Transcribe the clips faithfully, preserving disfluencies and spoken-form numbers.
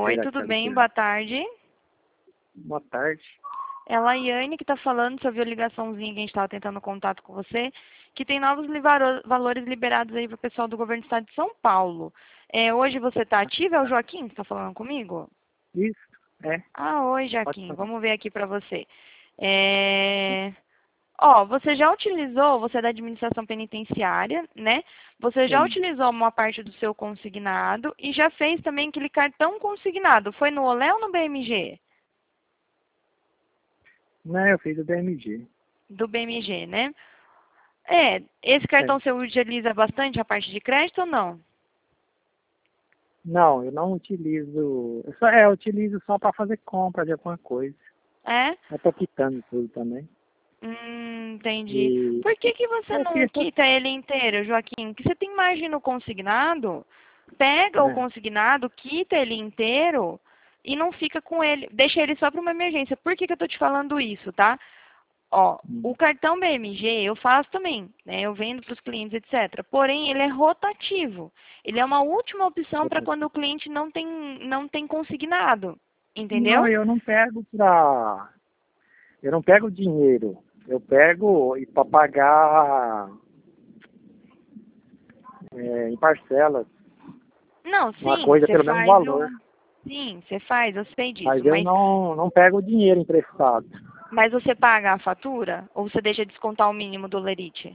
Oi, Será que tudo tá bem? ligando? Boa tarde. Boa tarde. É a Laiane que está falando sobre a ligaçãozinha que a gente estava tentando contato com você, que tem novos livaro- valores liberados aí para o pessoal do governo do estado de São Paulo. É, hoje você está ativa? É o Joaquim que está falando comigo? Isso, é. Ah, oi, Pode Joaquim. falar. Vamos ver aqui para você. É... Ó, você já utilizou, você é da administração penitenciária, né? Você já Sim. utilizou uma parte do seu consignado e já fez também aquele cartão consignado. Foi no Olé ou no B M G? Não, eu fiz o D M G. Do B M G, né? É, esse É. cartão você utiliza bastante a parte de crédito ou não? Não, eu não utilizo. Eu só, é, eu utilizo só para fazer compra de alguma coisa. É? Eu tô quitando tudo também. Hum, entendi. E Por que que você eu não queria só. quita ele inteiro, Joaquim? Que você tem margem no consignado, pega o É. consignado, quita ele inteiro e não fica com ele, deixa ele só para uma emergência. Por que que eu tô te falando isso, tá? Ó, Hum, o cartão B M G eu faço também, né? Eu vendo para os clientes, etcétera. Porém, ele é rotativo. Ele é uma última opção para quando o cliente não tem, não tem consignado. Não, Entendeu? eu não pego pra. Eu não pego dinheiro. Eu pego e para pagar é, em parcelas. Não, Uma sim, coisa você pelo mesmo faz valor. o. Sim, você faz, eu sei Mas disso. eu Mas, não, não pego o dinheiro emprestado. mas você paga a fatura? Ou você deixa descontar o mínimo do Lerite?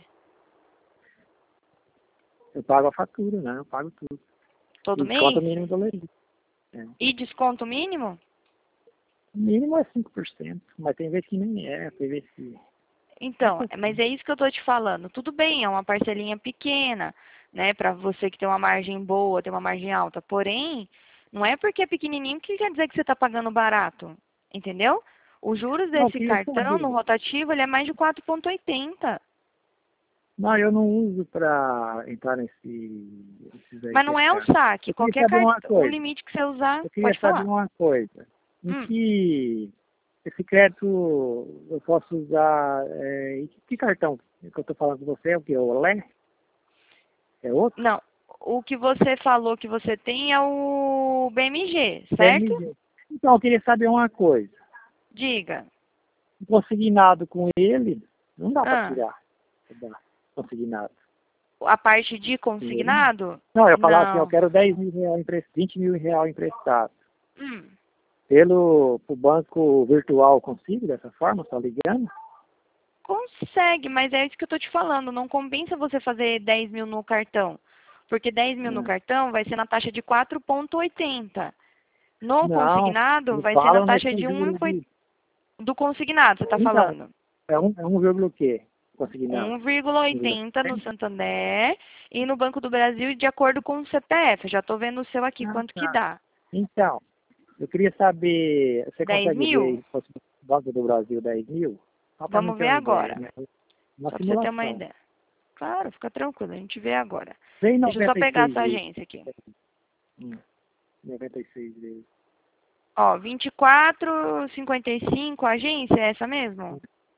Eu pago a fatura, né? Eu pago tudo. Todo E desconto o mês? mínimo do leite. É. E desconto mínimo? O mínimo é cinco por cento, mas tem vezes que nem é, tem vezes que é Então, mas pouquinho. é isso que eu estou te falando. Tudo bem, é uma parcelinha pequena, né? Para você que tem uma margem boa, tem uma margem alta. Porém, não é porque é pequenininho que quer dizer que você está pagando barato. Entendeu? Os juros Não, eu desse queria cartão no saber. rotativo, ele é mais de quatro vírgula oitenta. Não, eu não uso para entrar nesse, nesses aí Mas que é não é o caro. saque. Eu queria Qualquer saber uma cartão, o coisa. limite que você usar, Eu queria pode saber falar. uma coisa. Em Hum. que esse crédito eu posso usar, é, em que, que cartão que eu estou falando com você? É o que? O Olé? É outro? Não. O que você falou que você tem é o B M G, certo? B M G. Então, eu queria saber uma coisa. Diga. Consignado com ele, não dá para Ah, tirar. Dá, consignado. a parte de Dinheiro não. consignado? Não, eu falar assim, eu Não. quero dez mil reais emprestado, vinte mil reais emprestado. Hum. Pelo pro banco virtual consigo dessa forma, só ligando? Consegue, mas é isso que eu tô te falando. Não compensa você fazer dez mil no cartão. Porque dez mil no Não, cartão vai ser na taxa de quatro vírgula oitenta. No não, consignado eles vai ser na falam taxa nesse de um juro vírgula oitenta. de. Do consignado, você está Então, falando. é um, é um vírgula o quê? Consignado. um vírgula Um vírgula oitenta no setenta? Santander e no Banco do Brasil de acordo com o C P F. Já estou vendo o seu aqui, Ah, quanto que tá. dá. Então, eu queria saber, você dez consegue ver mil? aí se fosse o Banco do Brasil dez mil? Só para não Vamos ter ver uma ideia, agora. né? Uma Só para você ter uma simulação. ideia. Claro, fica tranquilo, a gente vê agora. Vem Deixa eu só noventa e pegar seis essa vezes. agência aqui. Hum, noventa e seis vezes. Ó, vinte e quatro e cinquenta e cinco, a agência é essa mesmo?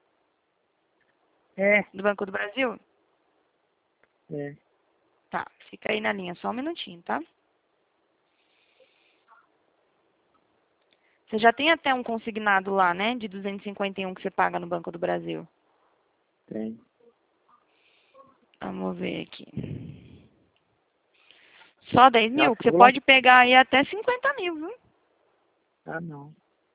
É, Do Banco do Brasil? é. Tá, fica aí na linha só um minutinho, tá? Você já tem até um consignado lá, né? De duzentos e cinquenta e um que você paga no Banco do Brasil. Tem. Vamos ver aqui. Só dez Na mil? Que você Sula? pode pegar aí até cinquenta mil, viu? Ah, não.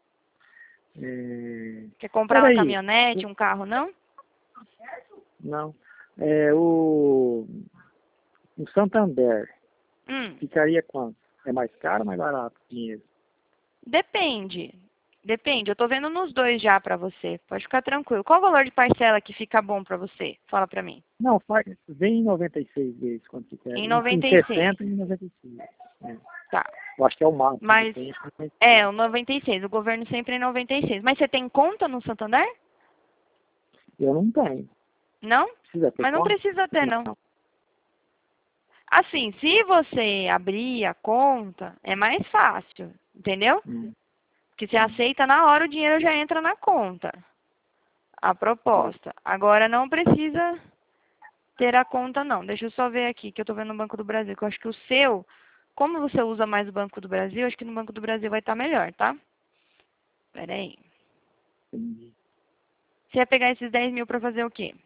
É... Quer comprar uma Peraí. caminhonete, um carro, não? Não. É, o... o Santander Hum, ficaria quanto? É mais caro ou mais barato o dinheiro? depende. Depende. Eu tô vendo nos dois já pra você. Pode ficar tranquilo. Qual o valor de parcela que fica bom pra você? Fala pra mim. Não, faz, vem em noventa e seis vezes quanto que quer. Em Em, em noventa e seis. sessenta e em noventa e seis. É. Tá. Eu acho que é o máximo que Mas, tem. é, o noventa e seis. O governo sempre é noventa e seis. Mas você tem conta no Santander? Eu não tenho. Não? Precisa ter Mas não conta? precisa ter, não. Não. Assim, se você abrir a conta, é mais fácil, entendeu? Hum, Porque você hum. aceita na hora, o dinheiro já entra na conta. A proposta. Agora não precisa ter a conta, não. Deixa eu só ver aqui, que eu tô vendo no Banco do Brasil, que eu acho que o seu Como você usa mais o Banco do Brasil, acho que no Banco do Brasil vai estar melhor, tá? Pera aí. Entendi. Você ia pegar esses dez mil para fazer o quê?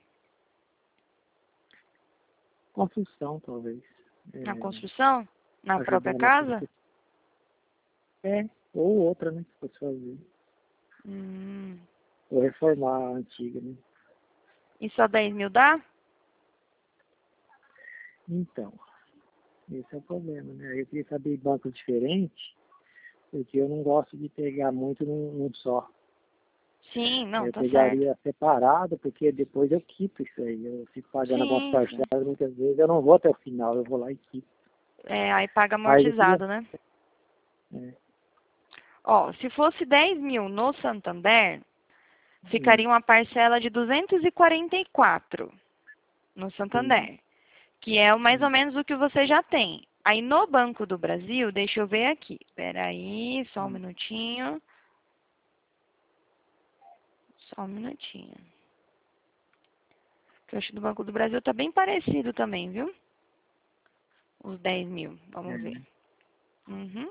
Construção, talvez. Na É, construção? Na própria ajudar na casa? construção. É, ou outra, né? Que fosse fazer. Hum. Ou reformar a antiga, né? E só dez mil dá? Então, esse é o problema, né? Eu queria saber banco diferente, porque eu não gosto de pegar muito num, num só. Sim, não, Eu tá certo. pegaria separado, porque depois eu quito isso aí. Eu fico pagando algumas Sim, sim. parcelas, muitas vezes eu não vou até o final, eu vou lá e quito. É, aí paga Mas eu queria... amortizado, né? É, Ó, se fosse dez mil no Santander, hum, ficaria uma parcela de duzentos e quarenta e quatro no entendi. Santander, que é mais ou Hum, menos o que você já tem. Aí no Banco do Brasil, deixa eu ver aqui. Espera aí, só um hum. minutinho. Só um minutinho. Que eu acho que do Banco do Brasil tá bem parecido também, viu? Os dez mil. É, Vamos ver. né? Uhum.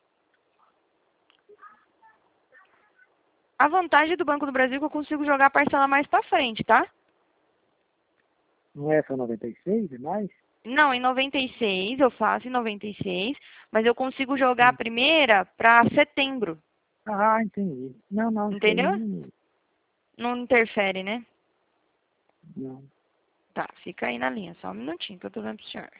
A vantagem do Banco do Brasil é que eu consigo jogar a parcela mais pra frente, tá? Não é só noventa e seis, é mais? Não, em noventa e seis, eu faço em noventa e seis, mas eu consigo jogar a Hum. primeira pra setembro, Ah, entendi. Não, não, isso aí entendeu? não. Não interfere, né? Não. Tá, fica aí na linha, só um minutinho que eu tô vendo pro senhor.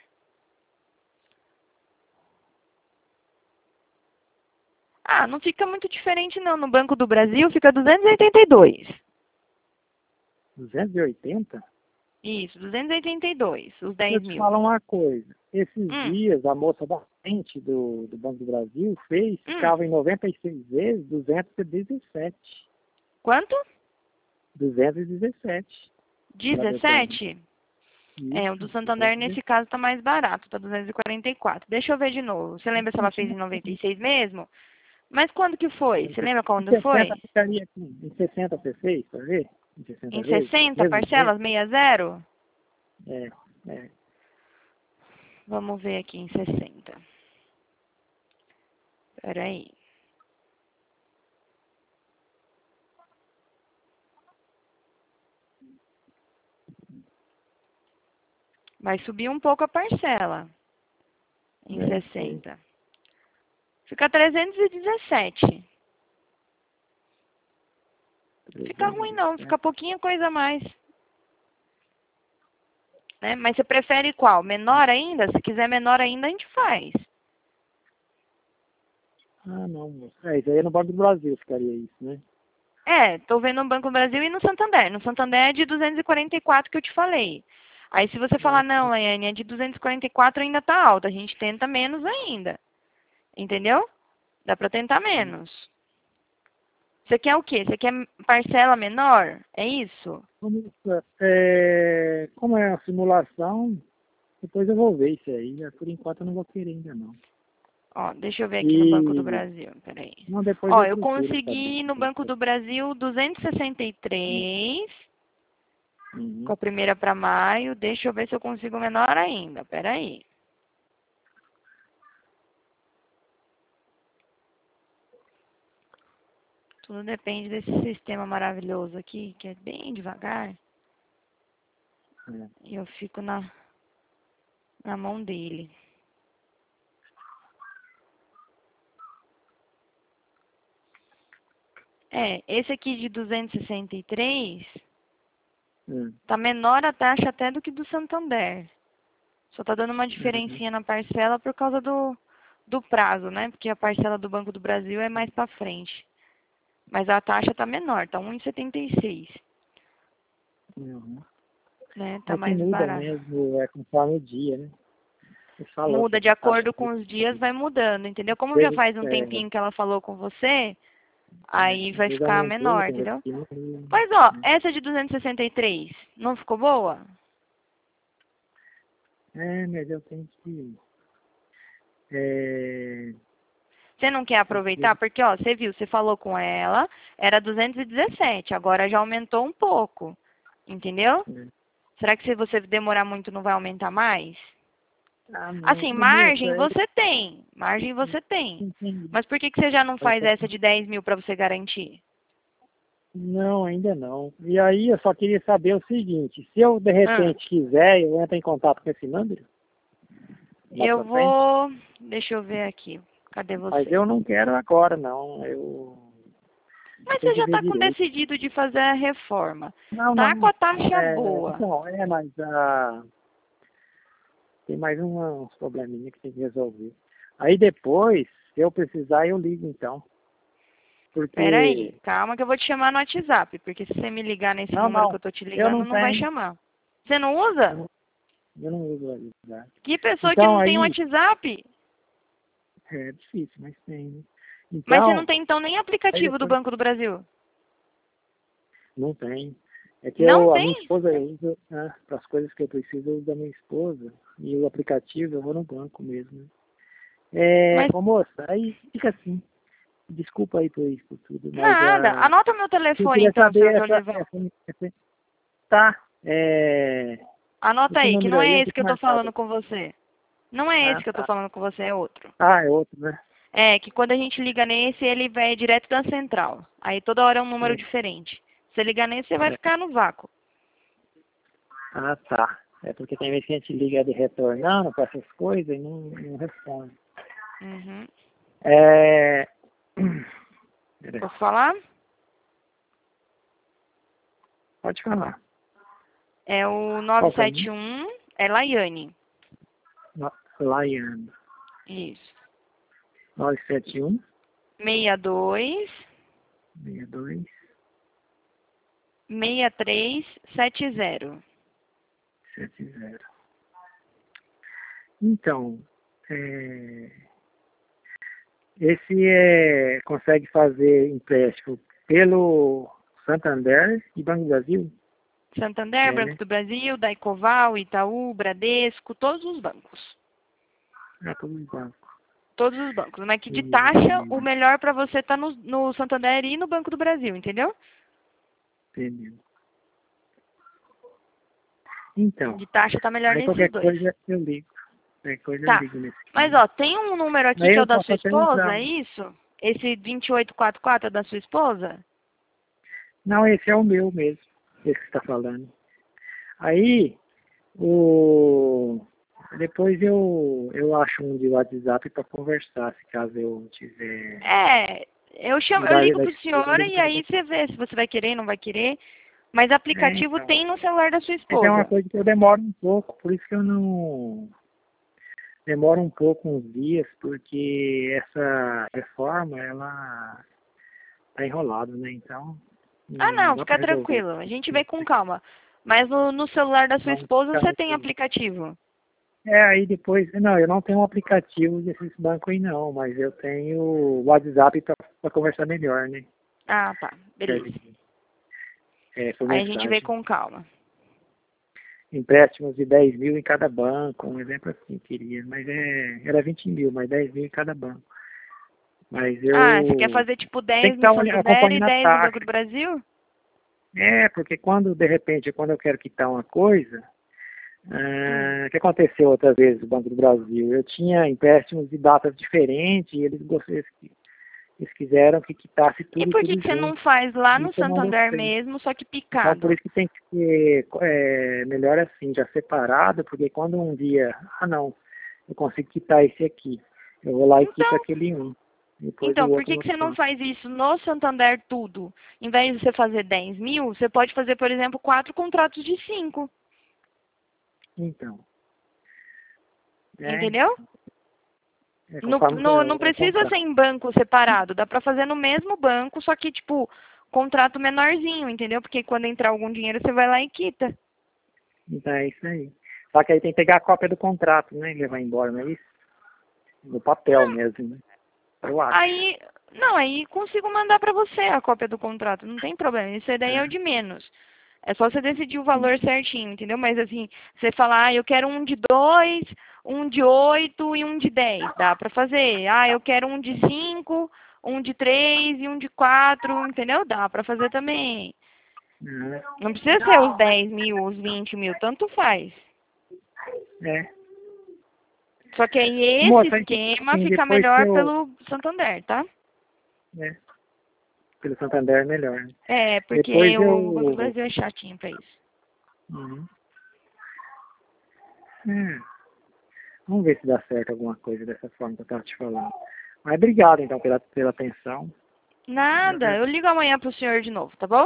Ah, não fica muito diferente não. No Banco do Brasil fica duzentos e oitenta e dois. duzentos e oitenta? Isso, duzentos e oitenta e dois, os Deixa eu dez te mil. falar uma coisa. Esses Hum, dias, a moça da frente do, do Banco do Brasil fez, hum. ficava em noventa e seis vezes, duzentos e dezessete. Quanto? duzentos e dezessete para dezembro. dezessete? É, o do Isso, Santander duzentos e nesse dezessete. caso tá mais barato, tá duzentos e quarenta e quatro. Deixa eu ver de novo. Você lembra se ela fez em noventa e seis mesmo? Mas quando que foi? Você lembra Em quando sessenta foi? ficaria aqui. Em sessenta você fez, para ver? Em sessenta Em vezes? sessenta Mesmo jeito? parcelas, sessenta? É, é. Vamos ver aqui em sessenta. Espera aí. Vai subir um pouco a parcela em É, eu sei. sessenta. Fica trezentos e dezessete. Fica ruim não, trezentos e dezessete. fica pouquinha coisa a mais. Né? Mas você prefere qual? Menor ainda? Se quiser menor ainda, a gente faz. Ah, não, moço. É, isso aí é no Banco do Brasil ficaria isso, né? É, tô vendo no Banco do Brasil e no Santander. No Santander é de duzentos e quarenta e quatro que eu te falei. Aí se você falar, Ah, não, Laiane, é de duzentos e quarenta e quatro ainda tá alta. A gente tenta menos ainda. Entendeu? Dá pra tentar sim. menos. Você quer o quê? Você quer parcela menor? É isso? Como, é, como é a simulação, depois eu vou ver isso aí. Por enquanto eu não vou querer ainda não. Ó, deixa eu ver aqui no Banco do E Brasil. Peraí. não, depois Ó, eu eu procuro saber. consegui no Banco do Brasil duzentos e sessenta e três com Uhum. a primeira para maio. Deixa eu ver se eu consigo menor ainda. Peraí. Tudo depende desse sistema maravilhoso aqui, que é bem devagar. É. E eu fico na, na mão dele. É, esse aqui de duzentos e sessenta e três Hum. tá menor a taxa até do que do Santander. Só tá dando uma Uhum. diferencinha na parcela por causa do, do prazo, né? Porque a parcela do Banco do Brasil é mais para frente. Mas a taxa tá menor, tá um vírgula setenta e seis, Uhum. né? Tá É que mais muda barato. mesmo, é conforme o dia, né? Você falou que Muda de essa taxa acordo com os dias, vai mudando, entendeu? às Como já vezes, faz um é, tempinho que ela falou com você, é, aí às vai vezes ficar aumentou, menor, tem vezes entendeu? que diminuiu, Mas ó, né? essa de duzentos e sessenta e três, não ficou boa? É, mas eu tenho que. É, Você não quer tem que ver. aproveitar? Porque, ó, você viu, você falou com ela, era duzentos e dezessete, agora já aumentou um pouco, entendeu? Né? Será que se você demorar muito não vai aumentar mais? Ah, não, Assim, ô, margem moça, você tem. Margem você tem. entendi. Mas por que, que você já não faz essa de dez mil para você garantir? Não, ainda não. E aí eu só queria saber o seguinte, se eu de Ah, repente quiser, eu entro em contato com esse número lá eu pra frente, vou... Deixa eu ver aqui. Cadê mas você? eu não quero agora não, eu, eu Mas tenho você que já ver está com direito. decidido de fazer a reforma. Não, Tá com não, a taxa é, boa. então, é, mas ah, tem mais um, uns probleminha que tem que resolver. Aí depois, se eu precisar, eu ligo então, Peraí, porque, calma que eu vou te chamar no WhatsApp, porque se você me ligar nesse não, número que não, eu tô te eu ligando, não não vai tenho, chamar. Você não eu usa? não, eu não uso a WhatsApp. Que pessoa que Então não tem aí, WhatsApp? é difícil, mas tem, né? Mas você não Então, tem então nem aí aplicativo do depois, Banco do Brasil? não tem. É que Não eu, a minha tem? esposa usa, né, para as coisas que eu preciso, eu uso da minha esposa. E o aplicativo eu vou no banco mesmo. Né? É, Mas ô moça, aí fica assim. Desculpa aí por isso, por tudo, mas nada. ah, Anota o meu eu telefone queria então, saber senhor essa, Dolival. essa, essa tá, é, Anota esse aí, que número não aí é eu esse tenho que eu tô marcado. falando com você. Não é Ah, esse que eu tô tá. falando com você, é outro. Ah, é outro, né? É, que quando a gente liga nesse, ele vai direto da central. Aí toda hora é um número É, diferente. Se você ligar nesse, você vai é. ficar no vácuo. Ah, tá. É porque tem vezes que a gente liga de retornando para essas coisas e não, não responde. Uhum. É... Peraí, Posso falar? pode falar. É o Qual que é o nome? nove sete um, é Laiane. No- Lion. Isso. nove sete um, seis dois, seis dois, seis três sete zero. sete zero. Então, é, esse é, consegue fazer empréstimo pelo Santander e Banco do Brasil? Santander, É, Banco né? do Brasil, Daicoval, Itaú, Bradesco, todos os bancos. É todo um banco. Todos os bancos. Mas que de taxa, E, o melhor para você tá no, no Santander e no Banco do Brasil, entendeu? entendeu? Então, De taxa tá melhor aí nesses qualquer dois. coisa eu ligo. Qualquer coisa eu Tá. ligo nesse Mas, aqui. ó, tem um número aqui Aí que é o eu da posso sua até entrar. esposa, é isso? Esse dois oito quatro quatro é da sua esposa? Não, esse é o meu mesmo, esse que você está falando. Aí, o... depois eu, eu acho um de WhatsApp para conversar, se caso eu tiver... É, eu chamo, eu Da, ligo da pro esposa, eu senhor ligo e pra aí você. você vê se você vai querer, não vai querer. Mas É, aplicativo então. tem no celular da sua Mas é uma esposa. coisa que eu demoro um pouco, por isso que eu não... Demoro um pouco, uns dias, porque essa reforma, ela tá enrolada, né? Então, Ah, não não, dá para fica resolver. tranquilo. A gente vê com calma. Mas no, no celular da sua Não, esposa fica você tem muito... aplicativo. É, aí depois, não, eu não tenho um aplicativo desses bancos aí não, mas eu tenho o WhatsApp para conversar melhor, né? Ah, tá. Beleza. Serve, é, por Aí a gente vê mensagem. com calma. Empréstimos de dez mil em cada banco, um exemplo assim, queria, mas é, era vinte mil, mas dez mil em cada banco. Mas Ah, você quer eu fazer tipo tenho que dez no estar olhando- Santander e acompanhando a dez no Banco taxa. do Brasil? É, porque quando, de repente, quando eu quero quitar uma coisa, Hum. ah, o que aconteceu outras vezes no Banco do Brasil? Eu tinha empréstimos de datas diferentes e eles, gostaram- eles quiseram que quitasse E tudo, por que, tudo que você não junto. faz lá no Isso eu não Santander gostei. mesmo, só que Então, por picado? isso que tem que ser é, melhor assim, já separado, porque quando um dia, ah não, eu consigo quitar esse aqui, eu vou lá e quito Então, aquele um, depois o então, por outro que, eu que não você não faço. faz isso no Santander tudo? Em vez de você fazer dez mil, você pode fazer, por exemplo, quatro contratos de cinco. Então, é, Entendeu? é No, conforme no, o, não o precisa ser contrato. em banco separado. Dá pra fazer no mesmo banco, só que, tipo, contrato menorzinho, entendeu? Porque quando entrar algum dinheiro, você vai lá e quita. Então é isso aí. Só que aí tem que pegar a cópia do contrato, né, e levar embora, não é isso? No papel Não, mesmo, né? Eu acho. aí, não, aí consigo mandar pra você a cópia do contrato. Não tem problema. Isso daí é o É, de menos. É só você decidir o valor certinho, entendeu? Mas assim, você falar, ah, eu quero um de dois, um de oito e um de dez. Dá pra fazer. Ah, eu quero um de cinco, um de três e um de quatro, entendeu? Dá pra fazer também. é, Não precisa ser os dez mil, os vinte mil, tanto faz. é. Só que aí esse Moça, esquema assim, fica depois melhor que eu- pelo Santander, tá? né, pelo Santander é melhor. Né? É, porque Depois o eu... Banco do Brasil é chatinho pra isso. Uhum. É. Vamos ver se dá certo alguma coisa dessa forma que eu estava te falando. Mas obrigado, então, pela, pela atenção. Nada, eu ligo amanhã pro senhor de novo, tá bom?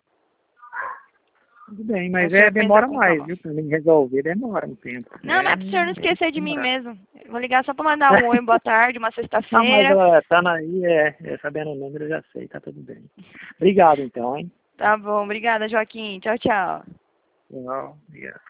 Tudo bem, O mas senhor é, pensa demora com mais, calma. viu? Pra mim resolver demora um tempo. Não, É, mas é pro senhor não é esquecer de mim demorar. mesmo. Eu vou ligar só pra mandar um oi, boa tarde, uma Não, mas sexta-feira. ela tá na, aí, é, é, sabendo o número, eu já sei, tá tudo bem. Obrigado, então, hein? Tá bom, obrigada, Joaquim. Tchau, tchau. Tchau, obrigado.